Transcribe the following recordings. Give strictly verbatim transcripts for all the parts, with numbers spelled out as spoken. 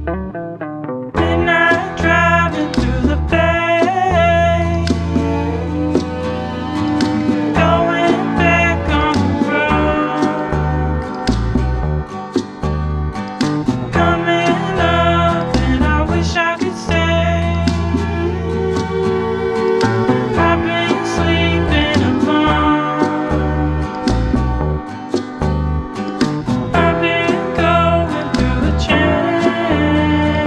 Midnight driving through the bay, going back on the road, coming up and I wish I could stay. I've been sleeping alone, I've been going through the change.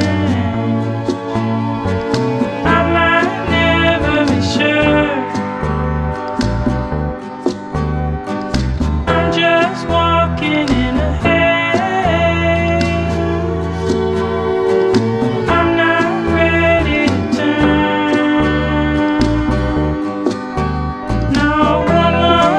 I might never be sure, I'm just walking in a haze. I'm not ready to turn. No woman,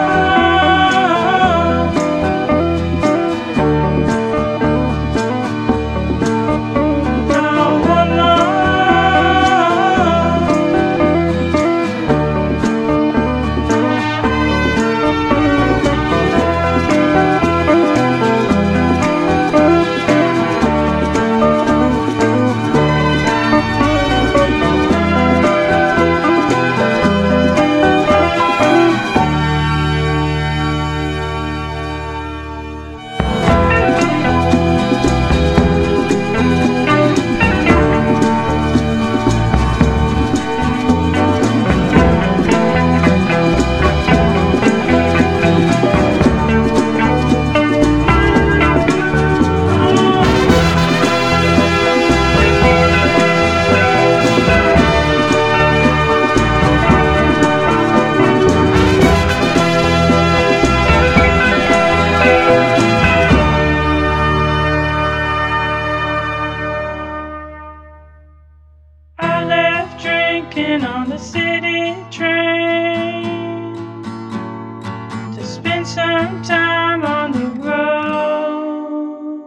no woman. I left drinking on the city train to spend some time on the road.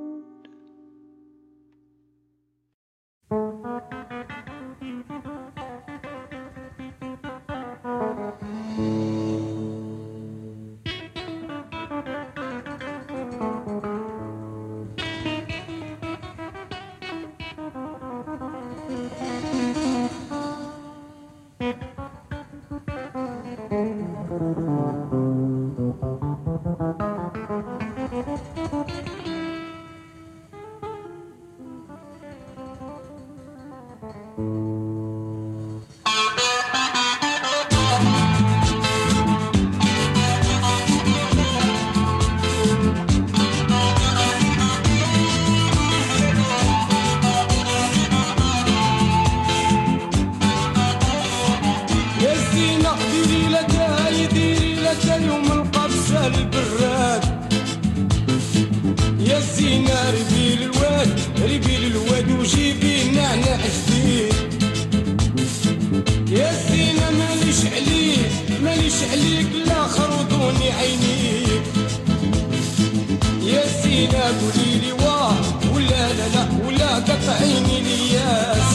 يا زينة ديري لك هاي ديري لك يوم القبسة البراد. يا زينة ربي للواد ربي للواد وجيبي نعناع جديد. يا زينة ماليش عليك ماليش عليك لا خرطوني عينيك. يا زينة قوليلي واه ولا لا لا ولا قطعيني الياس.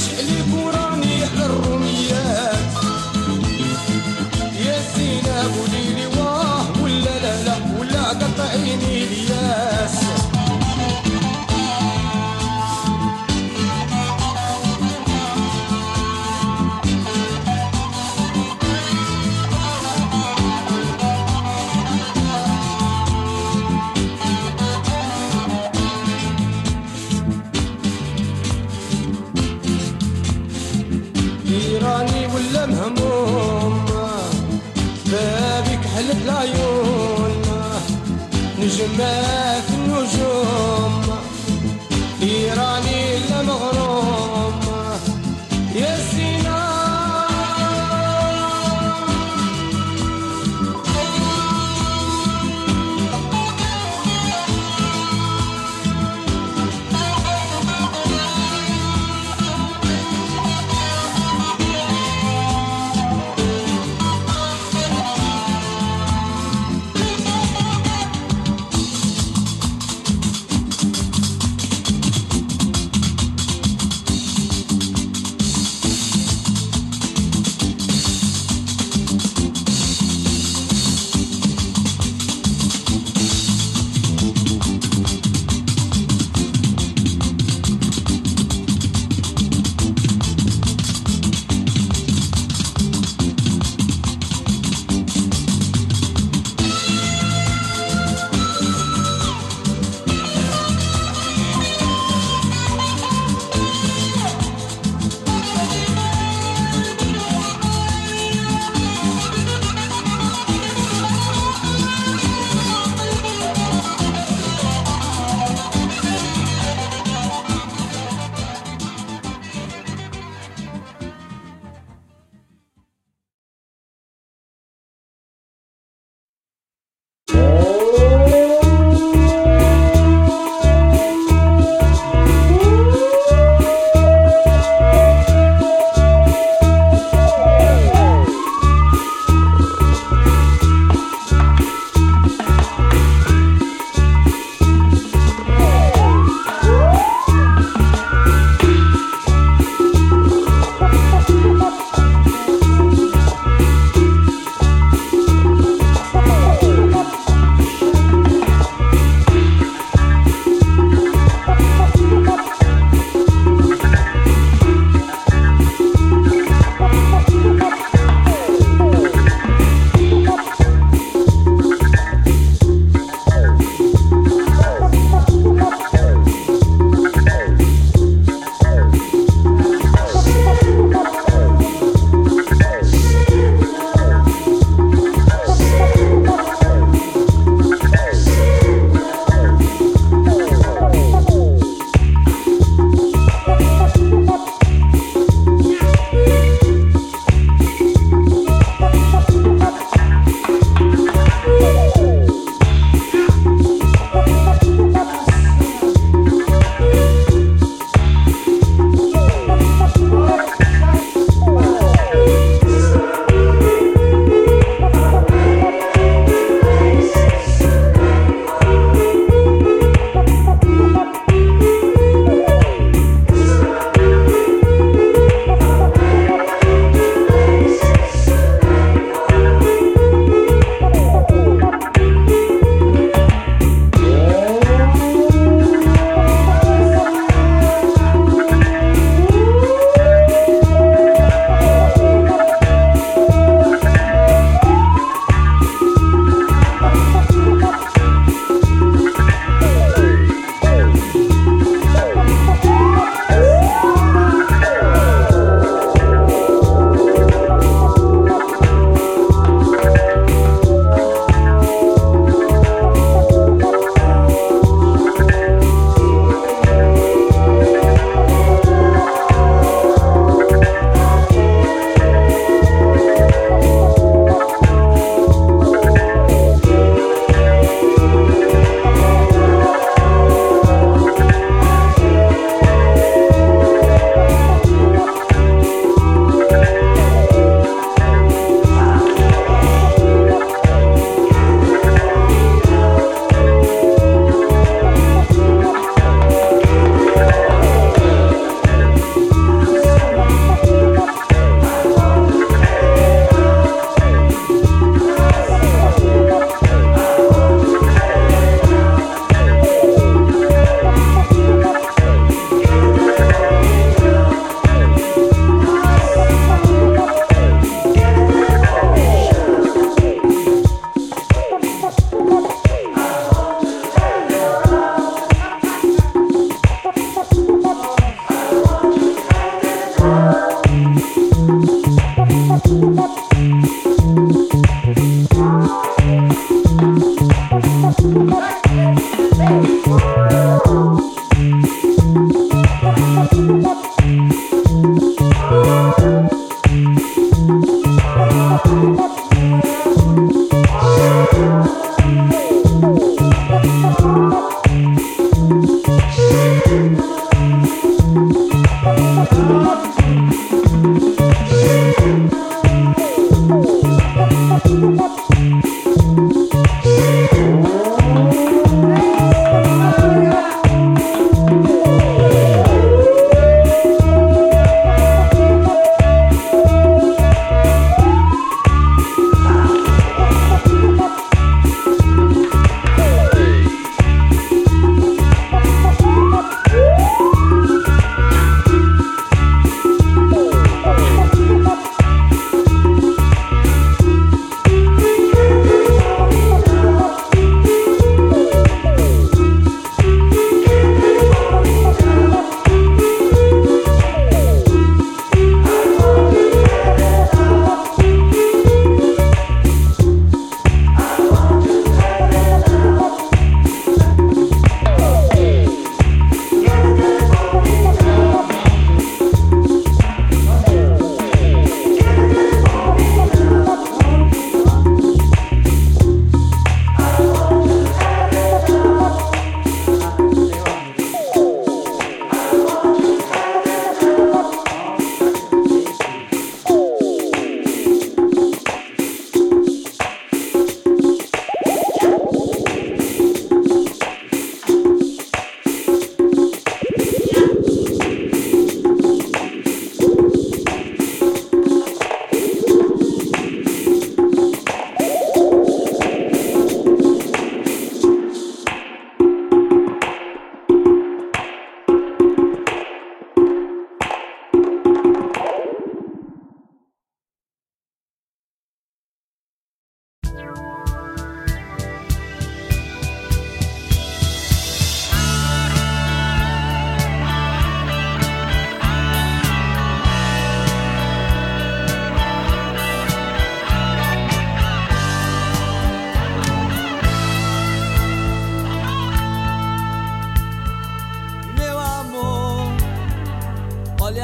ماليش عليك وراني على الروميات يا سينا قوليلي واه ولا لا لا ولا قطعيني الياس راني ولا مهموم بابك حلت العيون نجمة في النجوم راني لا مغروم يا سينا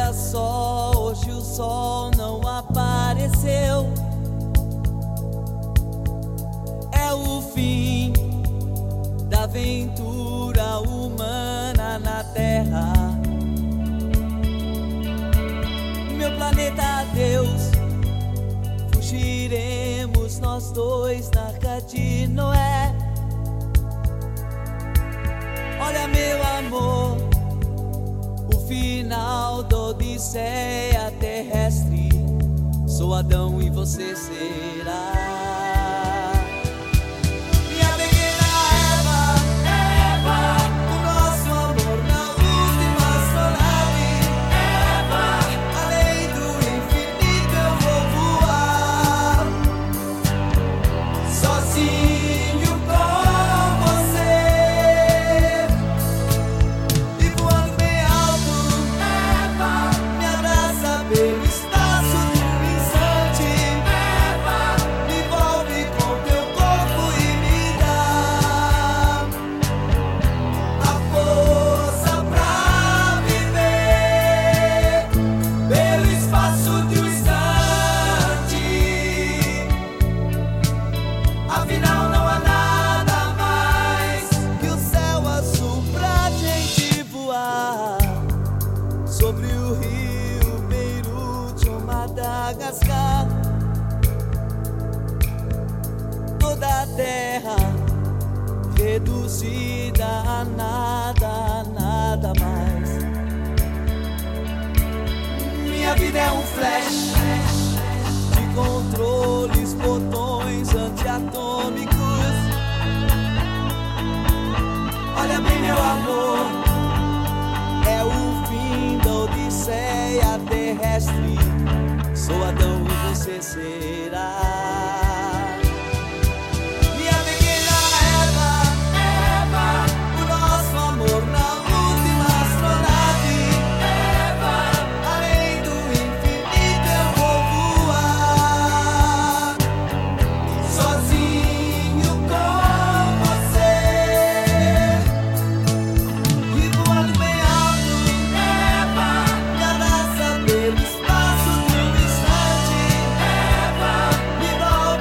Olha só, hoje o sol não apareceu. É o fim da aventura humana na Terra. Meu planeta, adeus. Fugiremos nós dois na Arca de Noé. Olha, meu amor, o final da odisseia terrestre. Sou Adão e você será minha pequena Eva. Eva, o nosso amor na última astronave. Eva, além do infinito eu vou voar sozinho com você. E voando bem alto, Eva, me abraça pelo espaço de um instante. Eva, me envolve com teu corpo e me dá a força pra viver pelo espaço de um instante. Afinal não há nada mais que o céu azul pra gente voar sobre o rio Beirute ou Madagascar. Toda a terra reduzida a nada, a nada mais. Minha vida é um flash de controles, botões antiatômicos. Olha bem, meu amor, é o fim da odisseia terrestre. Sou Adão e você será minha pequena Eva. Eva, o nosso amor na última astronave. Eva, além do infinito eu vou voar sozinho com você. E voando bem alto, Eva, me abraça pelo espaço de um instante. Eva, me envolve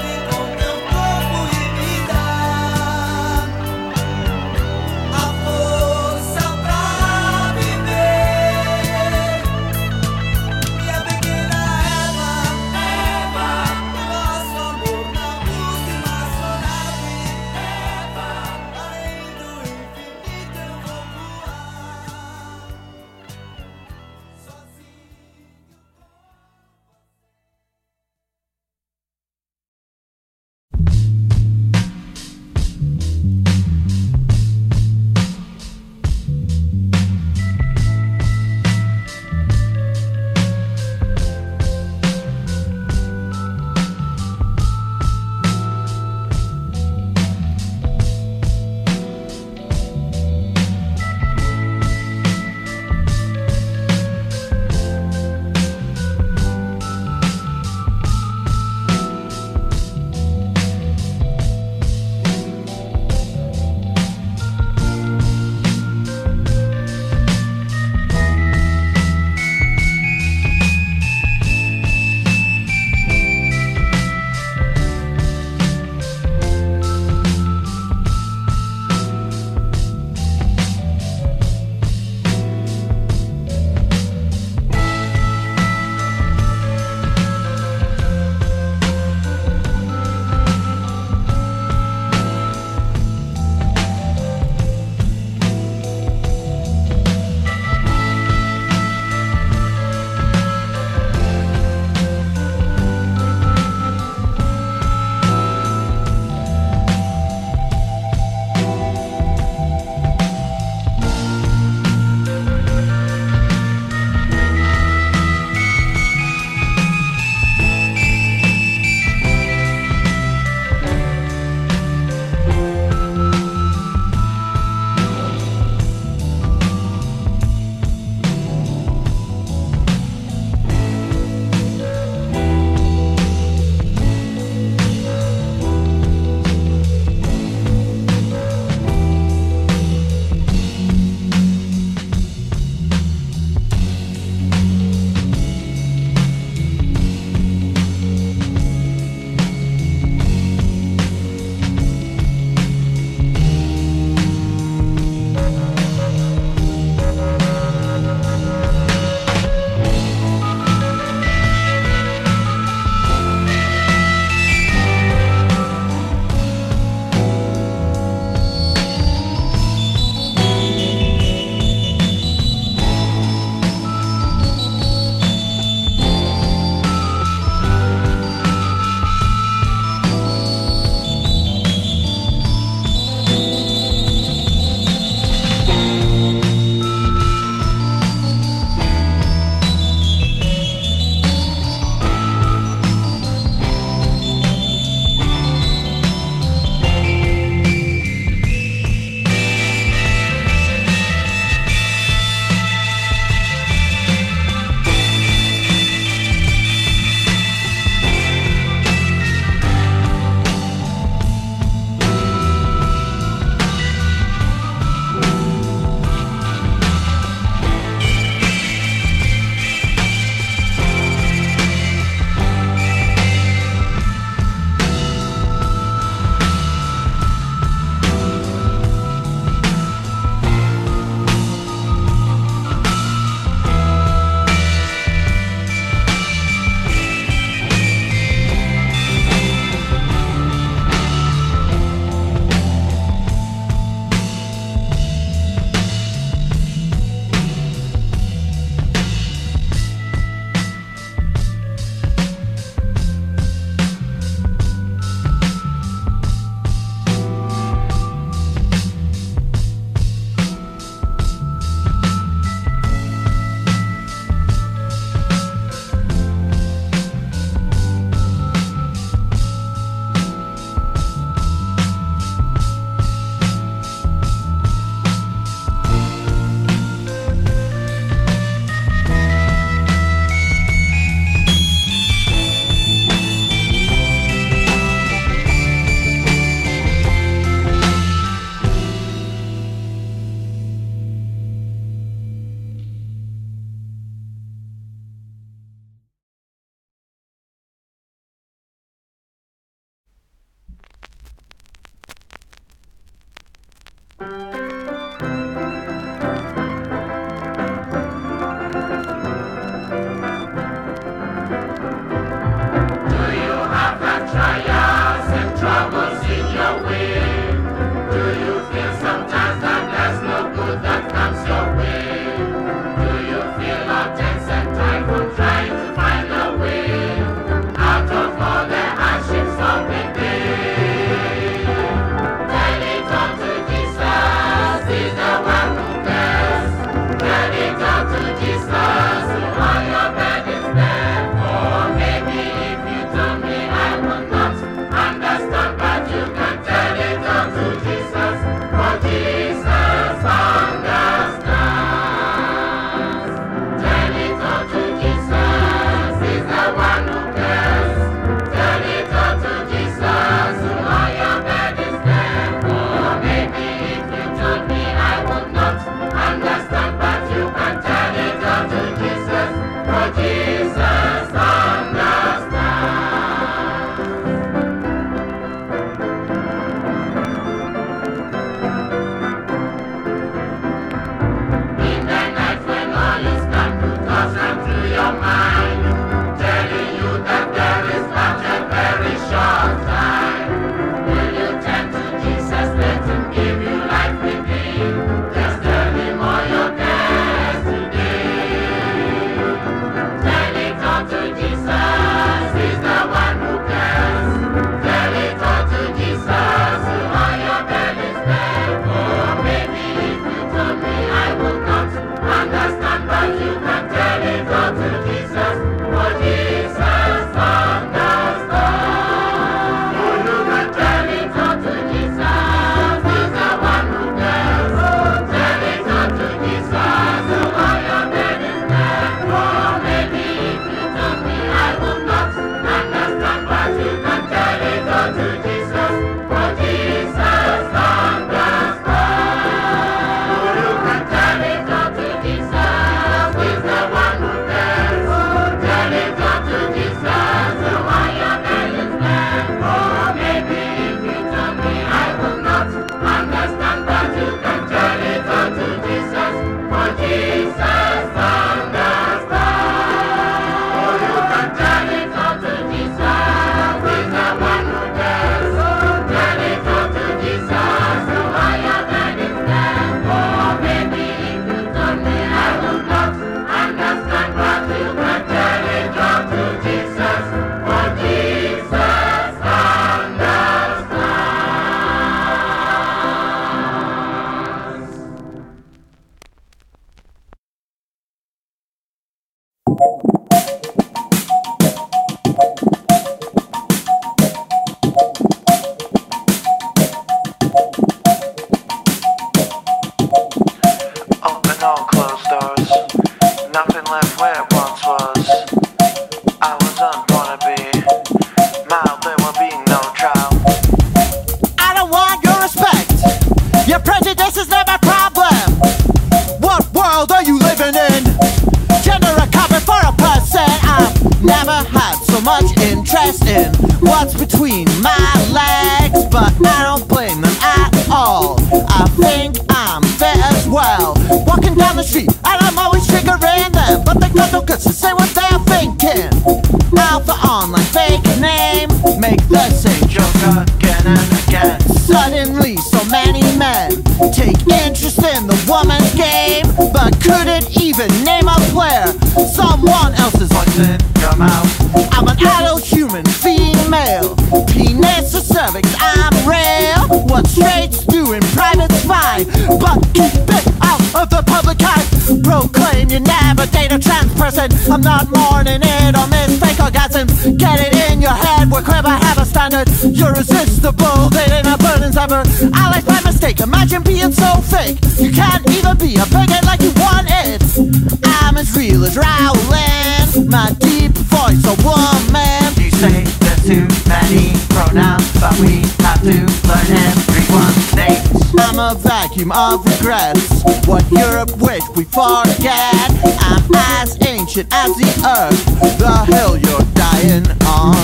I'm not mourning it or mistake orgasms. Get it in your head, we're clever, have a standard. You're irresistible, they ain't our burdens ever. I like my mistake, imagine being so fake. You can't even be a bigot like you want it. I'm as real as Rowling, my deep voice a woman. You say there's too many pronouns, but we have to learn everyone's names. I'm a vacuum of regrets, what Europe wished we forget. I'm as ancient as the earth, the hill you're dying on.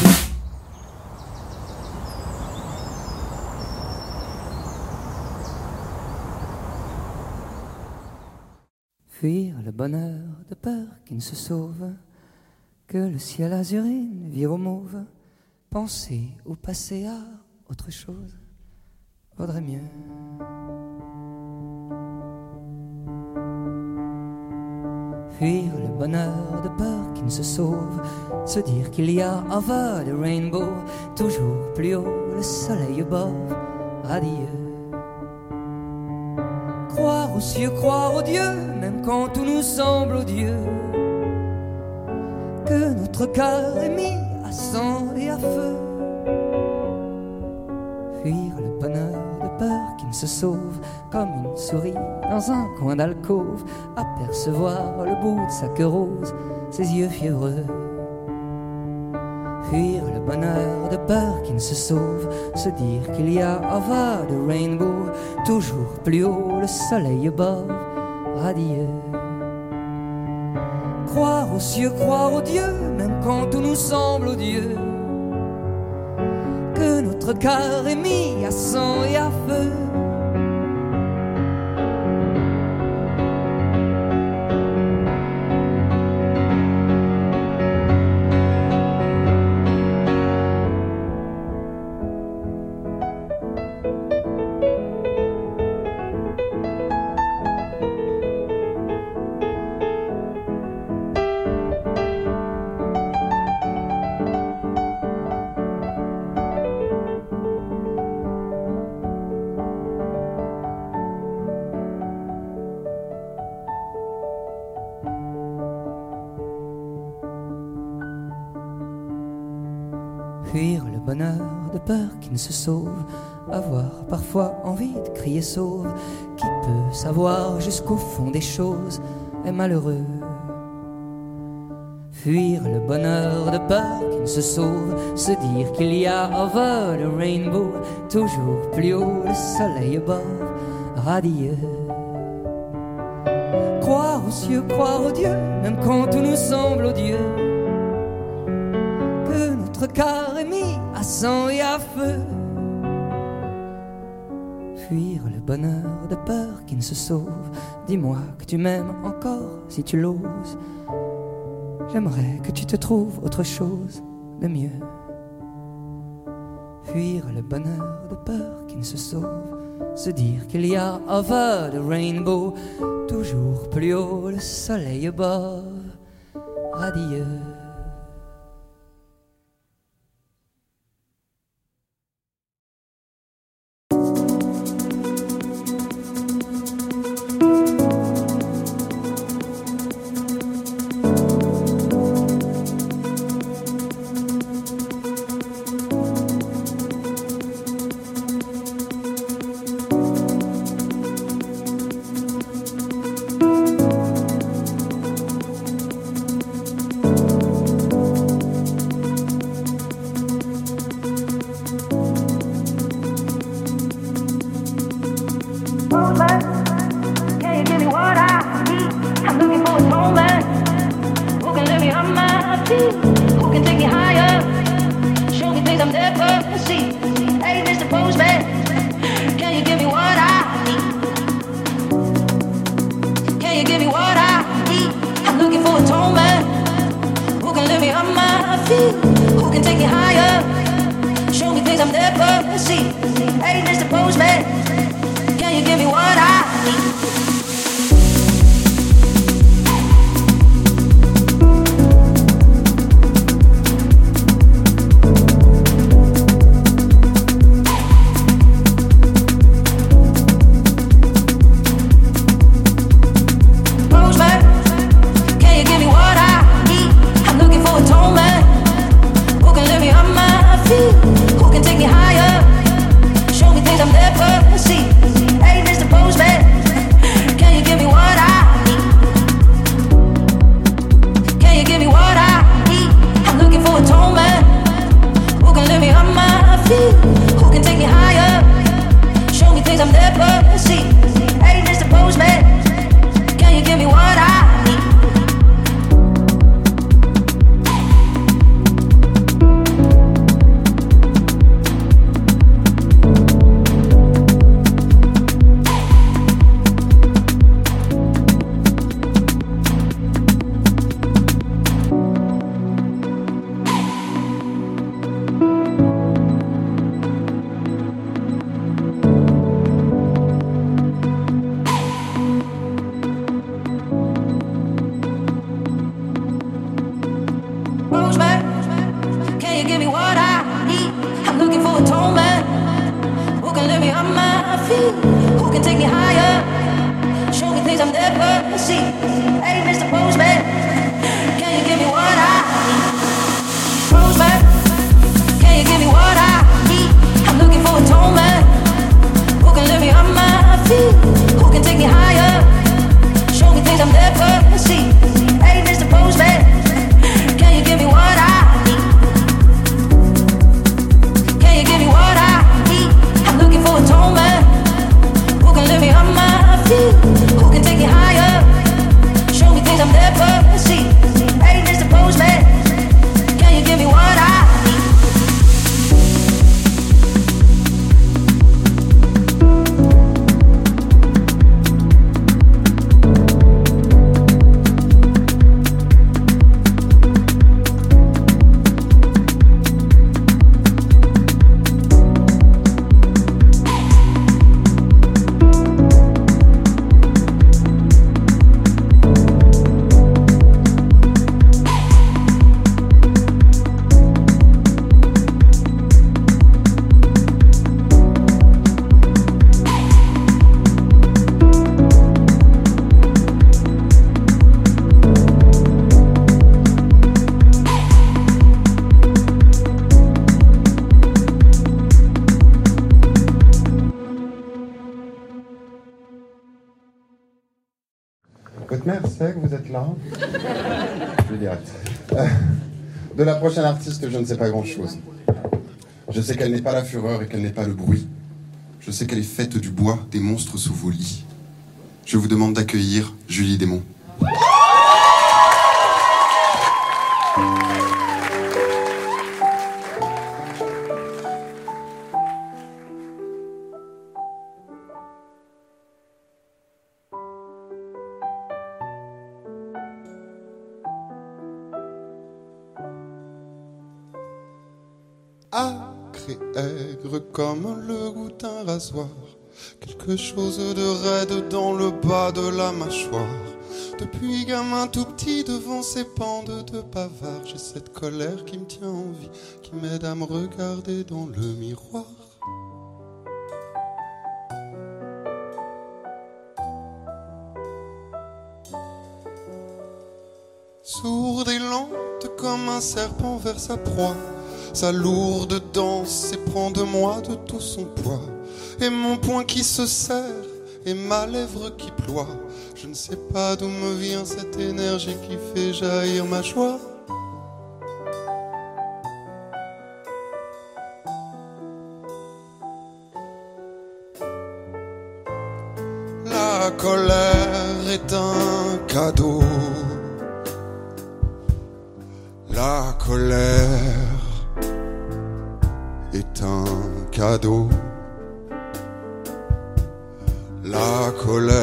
Fuir le bonheur de peur qui ne se sauve, que le ciel azurine vire au mauve. Penser ou passer à autre chose vaudrait mieux. Fuir le bonheur de peur qui ne se sauve, se dire qu'il y a over the rainbow, toujours plus haut le soleil above, radieux. Croire aux cieux, croire aux dieux, même quand tout nous semble odieux, que notre cœur est mis à sang et à feu. Fuir le bonheur de peur qui ne se sauve, comme une souris dans un coin d'alcôve, apercevoir le bout de sa queue rose, ses yeux fiévreux. Fuir le bonheur de peur qui ne se sauve, se dire qu'il y a over the rainbow, toujours plus haut le soleil above, radieux. Croire aux cieux, croire aux dieux, même quand tout nous semble odieux, que notre cœur est mis à sang et à feu. Fuir le bonheur de peur qui ne se sauve, avoir parfois envie de crier sauve. Qui peut savoir jusqu'au fond des choses est malheureux. Fuir le bonheur de peur qui ne se sauve, se dire qu'il y a over the rainbow, toujours plus haut le soleil above, radieux. Croire aux cieux, croire aux dieux, même quand tout nous semble odieux, que notre cœur est mis à sang et à feu. Fuir le bonheur de peur qui ne se sauve, dis-moi que tu m'aimes encore si tu l'oses. J'aimerais que tu te trouves autre chose de mieux. Fuir le bonheur de peur qui ne se sauve, se dire qu'il y a over the rainbow, toujours plus haut le soleil above, radieux. Who can lift me up my feet? Who can take me higher? Postman, can you give me what I need? I'm looking for a tall man who can lift me on my feet, who can take me higher, show me things I've never seen. Hey, Mister Postman, can you give me what I need? Postman, can you give me what I need? I'm looking for a tall man who can lift me on my feet, who can take me higher, show me things I've never seen. Hey, Mister Postman, can you give me what I need? Can you give me what I need? I'm looking for a tall man who can lift me on my feet, who can take me higher, show me things I've never seen. Hey, Mister Postman, can you give me what I need? Votre mère sait que vous êtes là? Je lui dirai. Euh, de la prochaine artiste, je ne sais pas grand-chose. Je sais qu'elle n'est pas la fureur et qu'elle n'est pas le bruit. Je sais qu'elle est faite du bois, des monstres sous vos lits. Je vous demande d'accueillir Julie Démon. Acre et aigre comme le goût d'un rasoir, quelque chose de raide dans le bas de la mâchoire. Depuis gamin tout petit devant ces bandes de bavards, j'ai cette colère qui me tient en vie, qui m'aide à me regarder dans le miroir. Sourde et lente comme un serpent vers sa proie, sa lourde danse et prend de moi de tout son poids. Et mon poing qui se serre et ma lèvre qui ploie, je ne sais pas d'où me vient cette énergie qui fait jaillir ma joie. La colère est un cadeau. La colère est un cadeau. La colère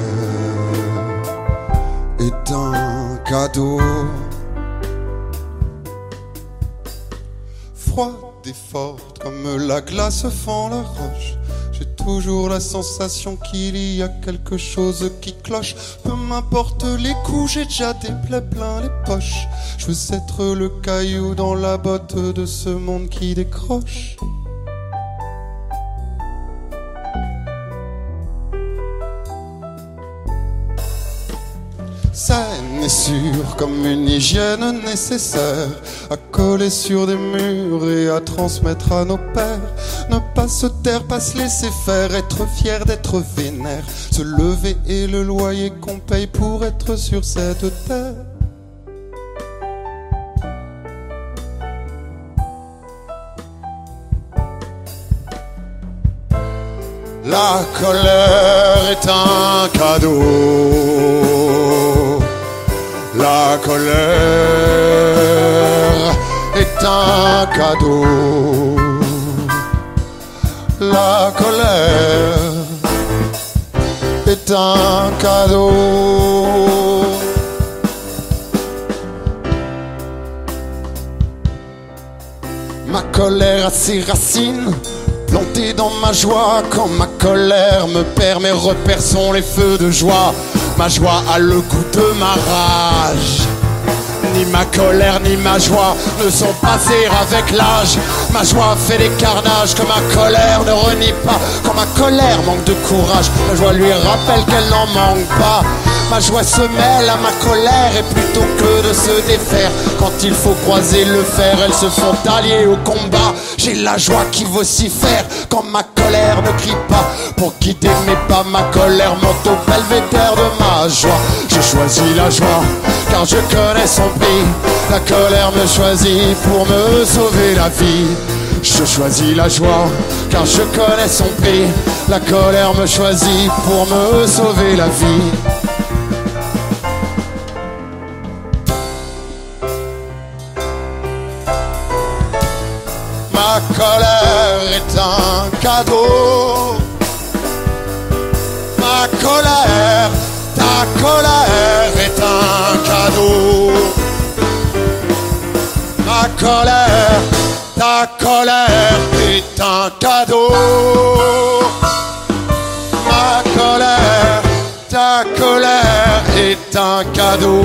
est un cadeau. Froide et forte comme la glace fend la roche, j'ai toujours la sensation qu'il y a quelque chose qui cloche. Peu m'importe les coups, j'ai déjà des plaies plein les poches. Je veux être le caillou dans la botte de ce monde qui décroche. Saine et sûre comme une hygiène nécessaire, à coller sur des murs et à transmettre à nos pères. Ne pas se taire, pas se laisser faire, être fier d'être vénère, se lever et le loyer qu'on paye pour être sur cette terre. La colère est un cadeau. La colère est un cadeau. La colère est un cadeau. Ma colère a ses racines plantées dans ma joie. Quand ma colère me perd, mes repères sont les feux de joie. Ma joie a le goût de ma rage. Ni ma colère ni ma joie ne sont passées avec l'âge. Ma joie fait des carnages que ma colère ne renie pas. Quand ma colère manque de courage, ma joie lui rappelle qu'elle n'en manque pas. Ma joie se mêle à ma colère et plutôt que de se défaire, quand il faut croiser le fer, elles se font allier au combat. J'ai la joie qui vocifère quand ma colère ne crie pas. Pour guider mes pas, ma colère monte au belvédère de ma joie. Je choisis la joie car je connais son prix. La colère me choisit pour me sauver la vie. Je choisis la joie car je connais son prix. La colère me choisit pour me sauver la vie. Ma colère est un cadeau. Ma colère, ta colère est un cadeau. Ma colère, ta colère est un cadeau. Ma colère, ta colère est un cadeau.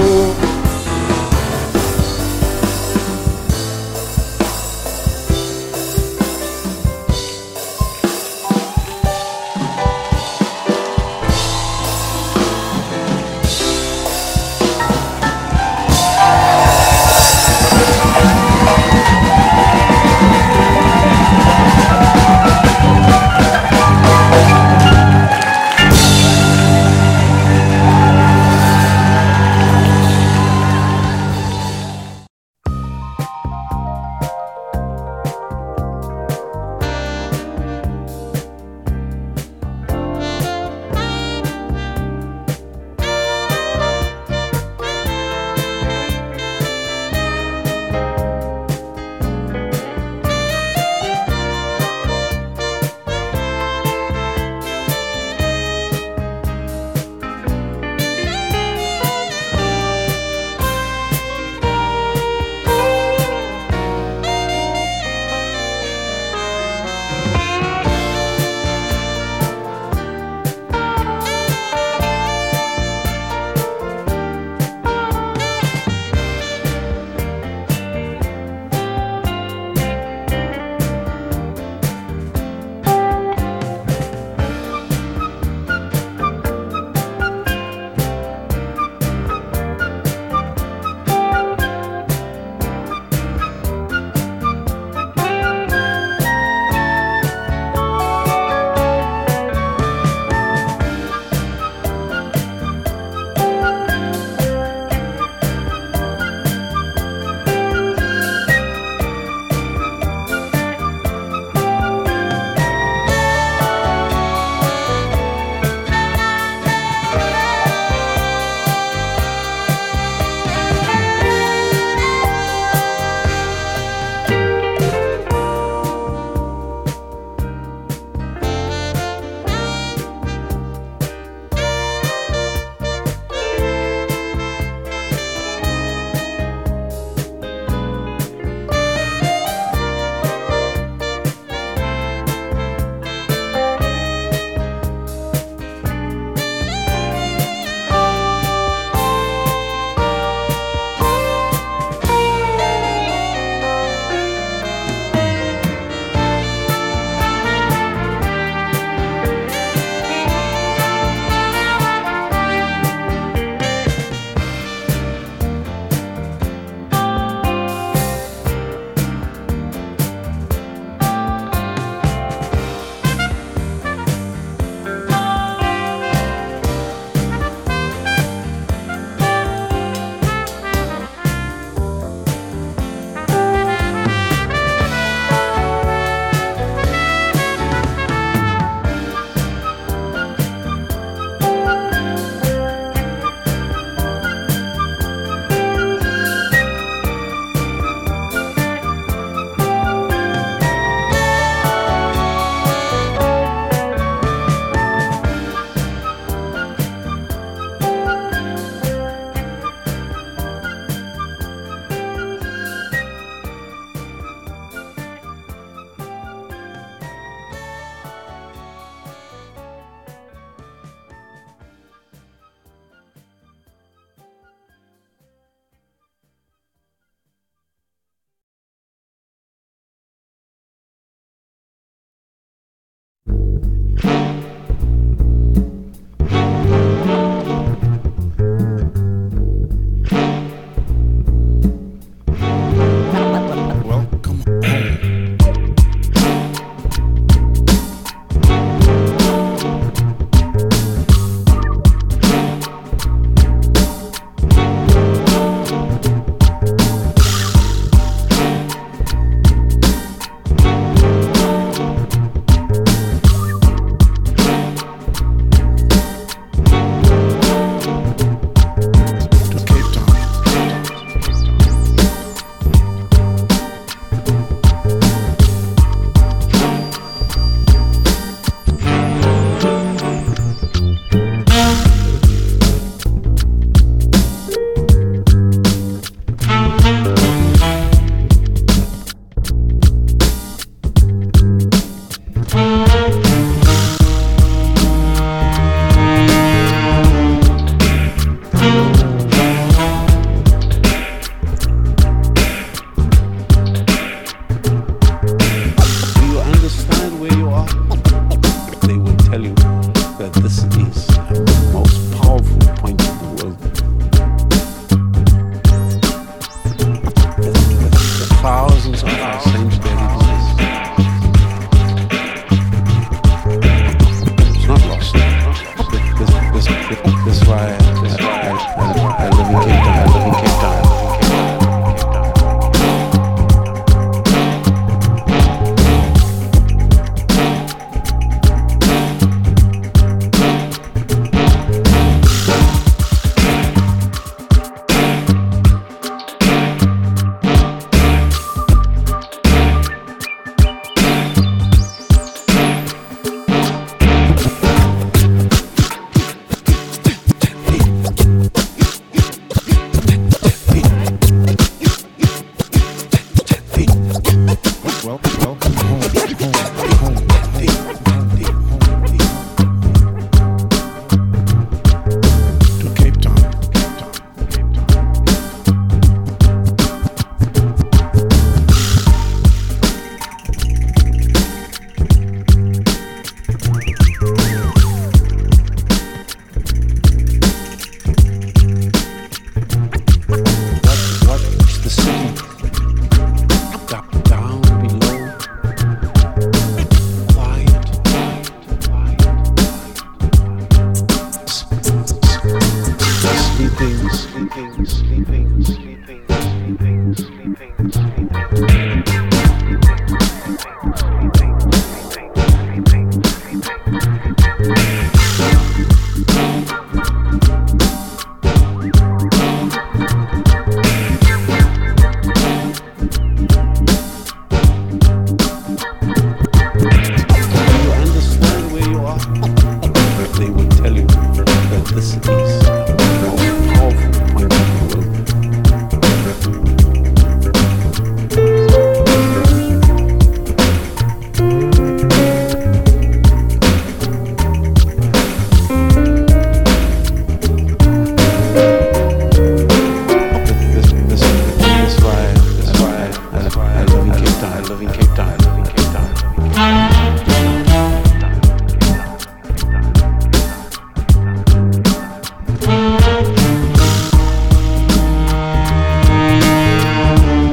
things